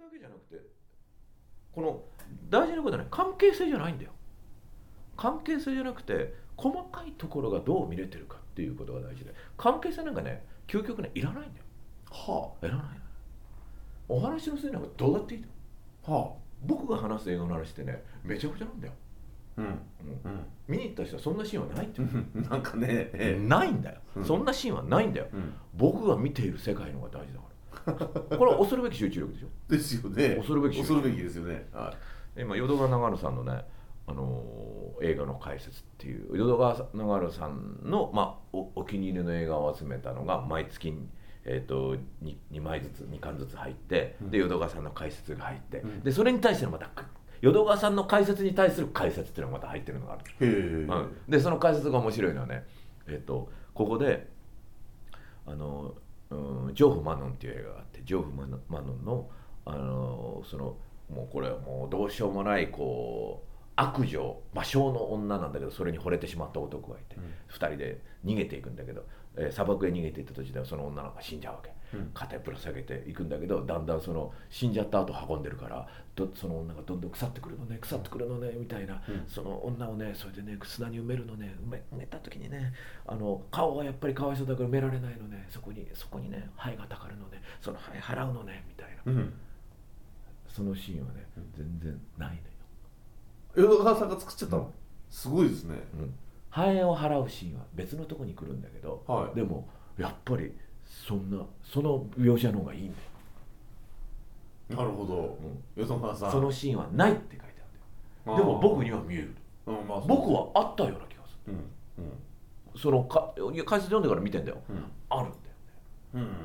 だけじゃなくて、この大事なことはね、関係性じゃないんだよ。関係性じゃなくて細かいところがどう見れてるかっていうことが大事で、関係性なんかね、究極ね、いらないんだよ。 はあ、いらない。お話の筋なんかどうだっていいと。 は僕が話す映画の話ってね、めちゃくちゃなんだよ。 うん見に行った人はそんなシーンはないって言うなんかね、 ないんだよ、そんなシーンはないんだよ、僕が見ている世界の方が大事だからこれは恐るべき集中力でしょ。 ですよね。 恐るべきですよね。 今淀川長治さんのね、映画の解説っていう淀川長治さんの、お気に入りの映画を集めたのが毎月2枚ずつ2巻ずつ入って、で淀川さんの解説が入って、でそれに対してのまた淀川さんの解説に対する解説っていうのがまた入ってるのがある。でその解説が面白いのはね、ここでジョーフ・マノンっていう映画があって、ジョーフ・マノンのそのもうこれはもうどうしようもないこう悪女魔性の女なんだけど、それに惚れてしまった男がいて、2人で逃げていくんだけど、砂漠へ逃げていった途中ではその女の子が死んじゃうわけ。肩ぶら下げていくんだけど、だんだんその死んじゃった後運んでるからその女がどんどん腐ってくるのねみたいな、その女をねそれでね砂に埋めるのね、埋めた時にね顔がやっぱりかわいそうだから埋められないのね、そこにねハエがたかるのね、そのハエ払うのねみたいな、そのシーンはね、全然ないのよ。 淀川さんが作っちゃったの、すごいですね。 ハエを払うシーンは別のとこに来るんだけど、でもやっぱりその描写の方がいいんだよ。 なるほど、淀川さんそのシーンはないって書いてあるんだよ。でも僕には見える、僕はあったような気がする。その解説読んでから見てんだよ、あるんだよね。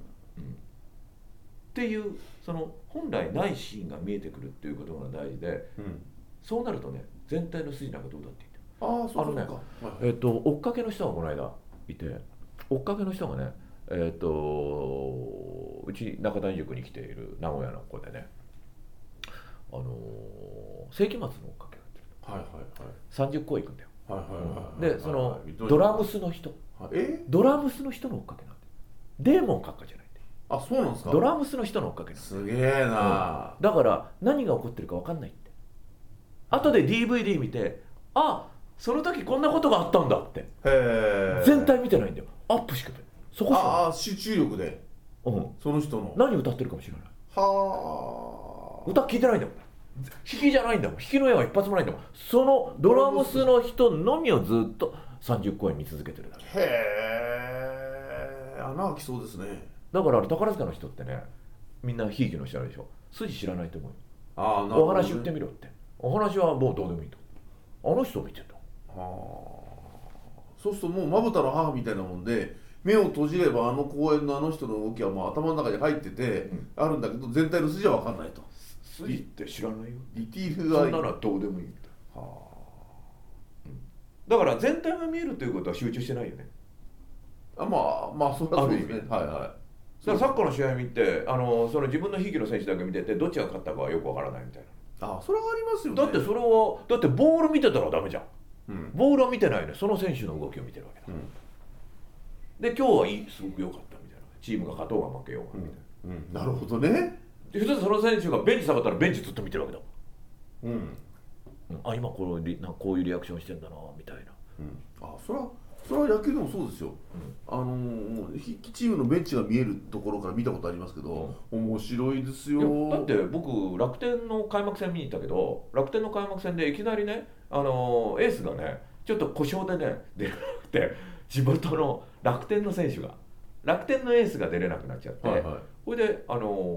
っていうその本来ないシーンが見えてくるっていうことが大事で、そうなるとね、全体の筋なんかどうだっていいんだよ。追っかけの人がこの間いて、追っかけの人がね、うち中谷塾に来ている名古屋の子でね、世紀末の追っかけがやってる。30個行くんだよ。でそのドラムスの人の追っかけなんだよ。デーモン閣下じゃないんだよ。 あ、そうなんですか。 ドラムスの人の追っかけなんだよ。 すげえな、 だから何が起こってるか分かんないって。後で DVD 見て、あ、その時こんなことがあったんだって。全体見てないんだよ。アップしかない。そこしか集中力で、その人の何歌ってるかもしれない。歌聞いてないんだもん。弾きじゃないんだもん。弾きの絵は一発もないんだもん。そのドラムスの人のみをずっと30公演見続けてるだけ。 へえ、穴開きそうですね。 だから宝塚の人ってね、みんなひいきの人あるでしょ。筋知らないと思うよ。お話言ってみろって。お話はもうどうでもいいと。あの人を見てた。 そうするともうまぶたの母みたいなもんで、目を閉じればあの公演のあの人の動きはもう頭の中に入ってて、あるんだけど全体の筋は分かんないと。 筋って知らないよ。 ディティールがそんなのはどうでもいいみたいな。だから全体が見えるということは集中してないよね。 まあそれはそうですね。だからサッカーの試合見て、その自分のひいきの選手だけ見てて、どっちが勝ったかはよくわからないみたいな。 それはありますよね。 だってそれはだってボール見てたらダメじゃん。ボールは見てないね。その選手の動きを見てるわけだ。で今日はすごく良かったみたいな。チームが勝とうが負けようがみたいな。なるほどね。 で普通その選手がベンチ下がったらベンチずっと見てるわけだ。今こういうリアクションしてんだなみたいな。 それは野球でもそうですよ。筆記チームのベンチが見えるところから見たことありますけど、面白いですよ。 だって僕楽天の開幕戦見に行ったけど、楽天の開幕戦でいきなりね、エースがねちょっと故障でね出れなくて、地元の楽天の選手が楽天のエースが出れなくなっちゃって、それで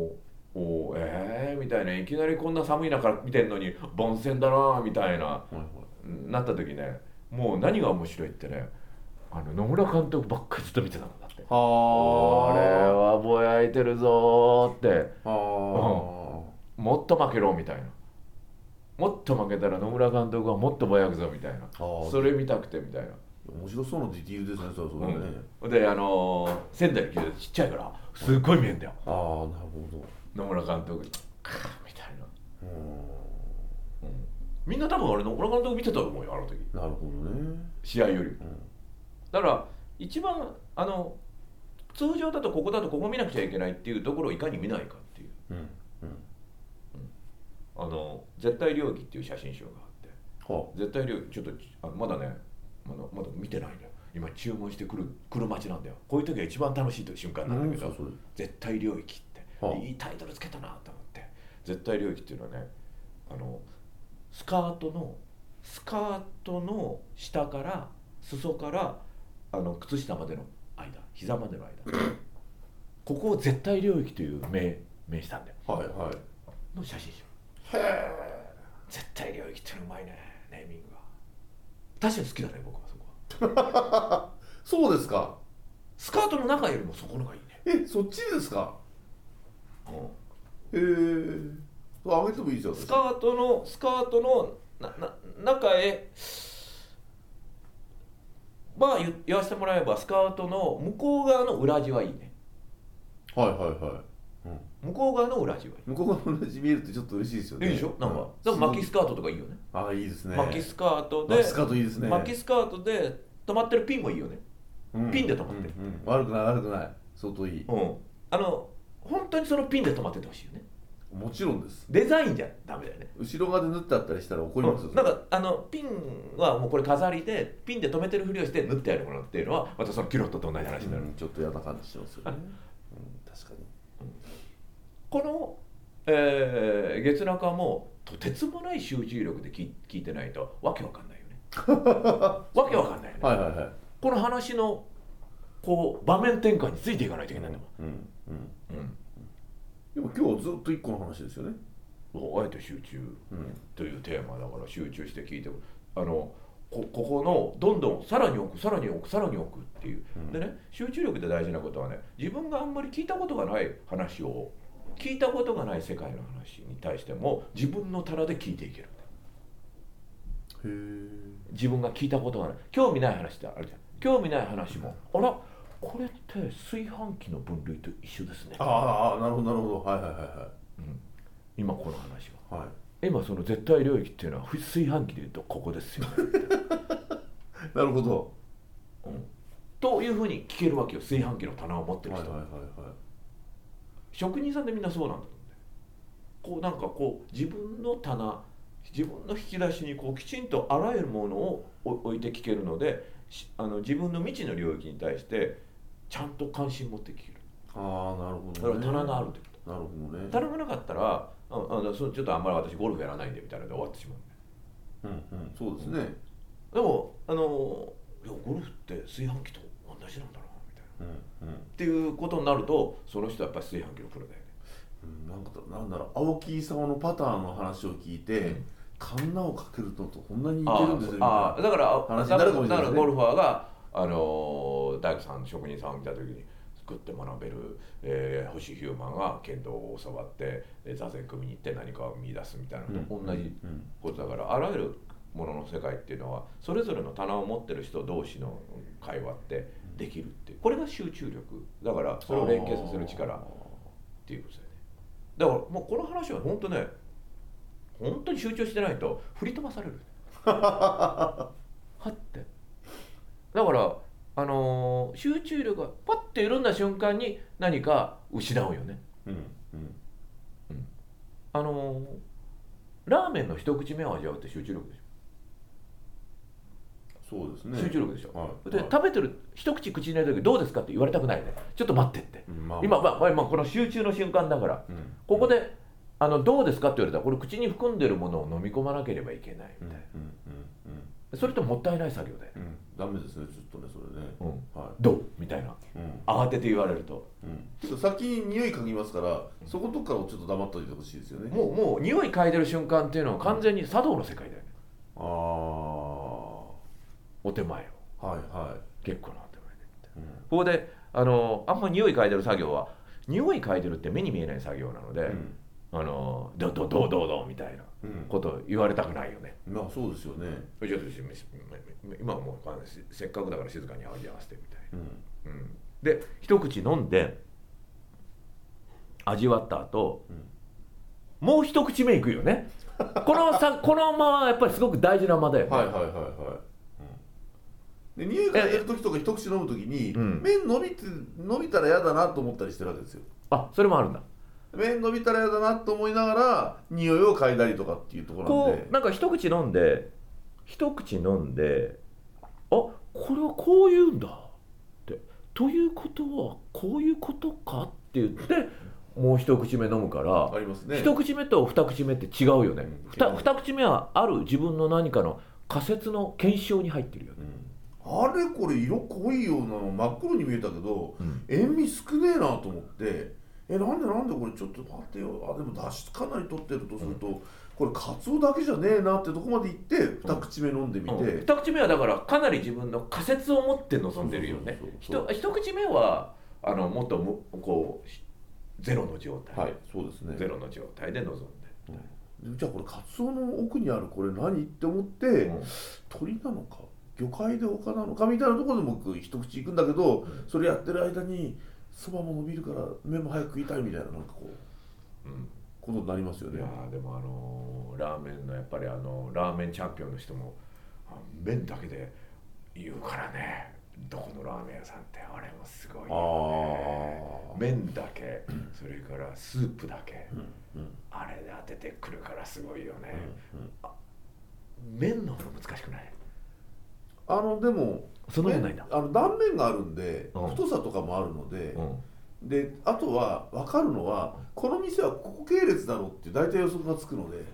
みたいな、いきなりこんな寒い中見てんのに凡戦だなみたいな、なった時ね、もう何が面白いってね、野村監督ばっかりずっと見てたんだって。これはぼやいてるぞーって、もっと負けろみたいな、もっと負けたら野村監督はもっとぼやくぞみたいな、それ見たくてみたいな。 面白そうなディティールですね。そうね。 で仙台の球場ちっちゃいからすっごい見えんだよ。 なるほど。 野村監督みたいな。みんな多分野村監督見てたと思うよ、あの時。 なるほどね。 試合より。だから一番通常だとここ見なくちゃいけないっていうところをいかに見ないかっていう。 絶対領域っていう写真集があって、 は絶対領域ちょっとまだねまだ見てないんだよ。今注文してくる待ちなんだよ。こういう時が一番楽しい瞬間なんだけど、 それ絶対領域って、 はあいいタイトルつけたなと思って。絶対領域っていうのはね、スカートの下から裾から靴下までの間、膝までの間ここを絶対領域という名したんだよ。 はいはいの写真集。 へえ。 絶対領域ってのうまいね、ネーミングが。確かに好きだね、僕はそこは。 そうですか。 スカートの中よりもそこのがいいね。 そっちですか。 うん、 へえ。あげてもいいですよ。 スカートの中へ言わせてもらえば、スカートの向こう側の裏地はいいね。 はいはいはい。 向こう側の裏地はいい。 向こう側の裏地見えるとちょっと嬉しいですよね。 いいでしょ。なんかでも巻きスカートとかいいよね。 ああいいですね。 巻きスカートで巻きスカートいいですね。 巻きスカートで止まってるピンもいいよね。ピンで止まってる。 悪くない悪くない。相当いい。 本当にそのピンで止まっててほしいよね。 もちろんです。 デザインじゃダメだよね。 後ろ側で縫ってあったりしたら怒りますよ。 なんかピンはもうこれ飾りでピンで止めてるふりをして縫ってあるものっていうのはまたそのキュロットと同じ話になる。 ちょっと嫌な感じしますよね。確かに。 この、月中もとてつもない集中力で聞いてないとわけわかんないよね。わけわかんないよね。 はいはいはい。 この話のこう場面転換についていかないといけないんだもん。 でも今日はずっと一個の話ですよね。 あえて集中というテーマだから集中して聞いてここのどんどんさらに奥っていう、でね、集中力で大事なことはね、自分があんまり聞いたことがない話を、聞いたことがない世界の話に対しても自分の棚で聞いていける。 へえ。 自分が聞いたことがない興味ない話ってあるじゃん。興味ない話も、あらこれって炊飯器の分類と一緒ですね。 ああなるほどなるほど。はいはいはいはい。 今この話は、 はい、 今その絶対領域っていうのは炊飯器でいうとここですよね。 なるほど、 というふうに聞けるわけよ、炊飯器の棚を持ってる人。職人さんでみんなそうなんだと思う。なんか自分の棚、自分の引き出しにきちんとあらゆるものを置いて聞けるので、自分の未知の領域に対してちゃんと関心持って聞ける。 ああなるほどね。 だから棚があるってこと。 なるほどね。 棚がなかったらちょっとあんまり私ゴルフやらないんでみたいなので終わってしまう。 そうですね。 でもいやゴルフって炊飯器と同じなんだなみたいな、っていうことになると、その人はやっぱり炊飯器のプロだよね。 なんだろう、青木功のパターンの話を聞いて、カンナをかけるのとこんなに似てるんですよみたいなだから話になるかもしれないですね。 だからゴルファーが大工さん、職人さんを見た時に作って学べる、星ヒューマンが剣道を教わって座禅組に行って何かを見出すみたいなのと同じことだから、あらゆるものの世界っていうのはそれぞれの棚を持ってる人同士の会話ってできるって、これが集中力だから、それを連携させる力っていうことだよね。だからもうこの話は本当に集中してないと振り飛ばされる。はってだから集中力がパッて緩んだ瞬間に何か失うよね。ラーメンの一口目を味わうって集中力でしょ。 そうですね。 集中力でしょ。で食べてる一口口に入れた時どうですかって言われたくないよね。ちょっと待ってって。今この集中の瞬間だから、ここでどうですかって言われたら、これ口に含んでるものを飲み込まなければいけないみたいな。それってもったいない作業だよね。 ダメですね、ずっとね、それね。 どうみたいな、慌てて言われると、 先に匂い嗅ぎますから、そことかをちょっと黙っといてほしいですよね。 もう匂い嗅いでる瞬間っていうのは完全に茶道の世界だよね。お手前を結構なお手前で、ここであんま匂い嗅いでる作業は、匂い嗅いでるって目に見えない作業なので、どうみたいなことを言われたくないよね。 まあそうですよね。 今はもうせっかくだから静かに味合わせてみたいな。で一口飲んで味わった後、もう一口目いくよね。この間はやっぱりすごく大事な間だよね。 で匂い嗅いでる時とか一口飲む時に、麺伸びたら嫌だなと思ったりしてるわけですよ。 それもあるんだ。 麺伸びたらやだなと思いながら匂いを嗅いだりとかっていうところなんで、 こうなんか一口飲んであ、これはこういうんだってということはこういうことかって言ってもう一口目飲むからありますね。 一口目と二口目って違うよね、二口目はある自分の何かの仮説の検証に入ってるよね、 あれこれ色濃いようなの真っ黒に見えたけど、塩味少ねえなと思って、なんでこれちょっと待ってよ、でも出汁かなり取ってるとすると、これカツオだけじゃねえなってとこまで行って二口目飲んでみて、 二口目はだからかなり自分の仮説を持って臨んでるよね。一口目はもっとこうゼロの状態、 はい、そうですね、 ゼロの状態で臨んで、 じゃあこれカツオの奥にあるこれ何って思って、鳥なのか魚介で他なのかみたいなところで僕一口いくんだけど、それやってる間にそばも伸びるから麺も早く食いたいみたいな、なんかこう、ことになりますよね。 いやでもラーメンのやっぱりラーメンチャンピオンの人も麺だけで言うからね、どこのラーメン屋さんってあれもすごいよね。麺だけ、それからスープだけ、あれで当ててくるからすごいよね。麺の方が難しくない？ でもそんなことないんだ。 断面があるんで、太さとかもあるので、であとは分かるのはこの店はここ系列だろうって大体予測がつくので、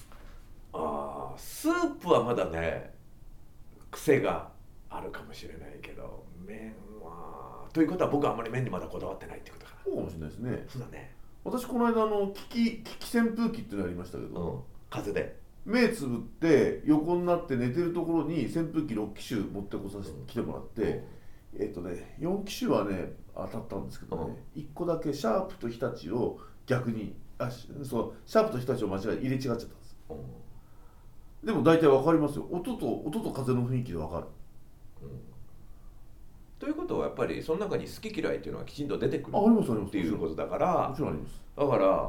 スープはまだね癖があるかもしれないけど、麺はということは僕はあんまり麺にまだこだわってないってことかな。 そうかもしれないですね。 そうだね。 私この間機器扇風機っていうのありましたけど、 風で目つぶって横になって寝てるところに扇風機6機種持ってきてもらって、4機種はね当たったんですけどね、1個だけシャープと日立を逆にそうシャープと日立を間違え入れ違っちゃったんです。でも大体分かりますよ。音と風の雰囲気で分かる。 ということはやっぱりその中に好き嫌いっていうのはきちんと出てくるっていうことだから、 もちろんあります。 だから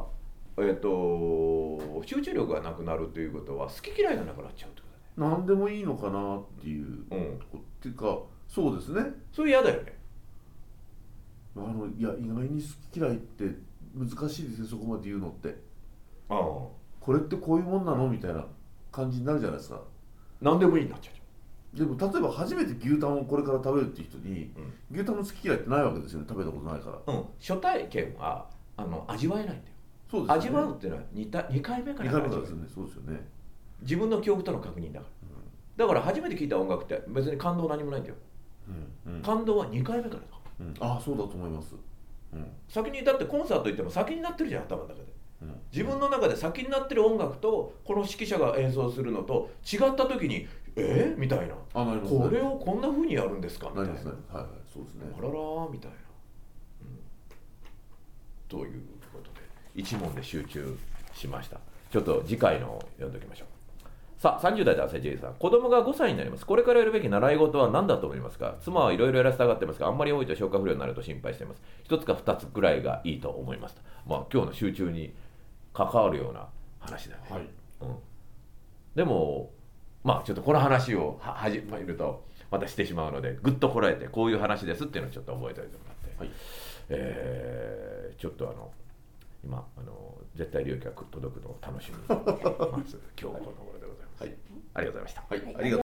集中力がなくなるということは好き嫌いがなくなっちゃうってことだね。何でもいいのかなっていう、っていうかそうですね。 それ嫌だよね。 いや意外に好き嫌いって難しいですね、そこまで言うのって。これってこういうもんなのみたいな感じになるじゃないですか。 何でもいいになっちゃう。 でも例えば初めて牛タンをこれから食べるっていう人に、牛タンの好き嫌いってないわけですよね、食べたことないから。 初体験は味わえないんだよ。 そうですね、 味わうっていうのは2回目からですよね。そうですよね。 自分の記憶との確認だから、だから初めて聴いた音楽って別に感動何もないんだよ。感動は2回目からだ。 そうだと思います。 先にだってコンサート行っても先になってるじゃん、頭の中で。自分の中で先になってる音楽とこの指揮者が演奏するのと違った時にみたいな、これをこんな風にやるんですかみたいな、 そうですね、 あららみたいな、ということで一問で集中しました。ちょっと次回の読んでおきましょう。さあ、30代男性 J さん、子供が5歳になります。これからやるべき習い事は何だと思いますか？妻はいろいろやらせたがってますが、あんまり多いと消化不良になると心配しています。1つか2つぐらいがいいと思いますと。今日の集中に関わるような話だね。でもちょっとこの話を始めるとまたしてしまうので、ぐっとこらえてこういう話ですっていうのをちょっと覚えておいてもらって、ちょっと今絶対利益が届くのを楽しみに待つ今日この頃でございます。ありがとうございました。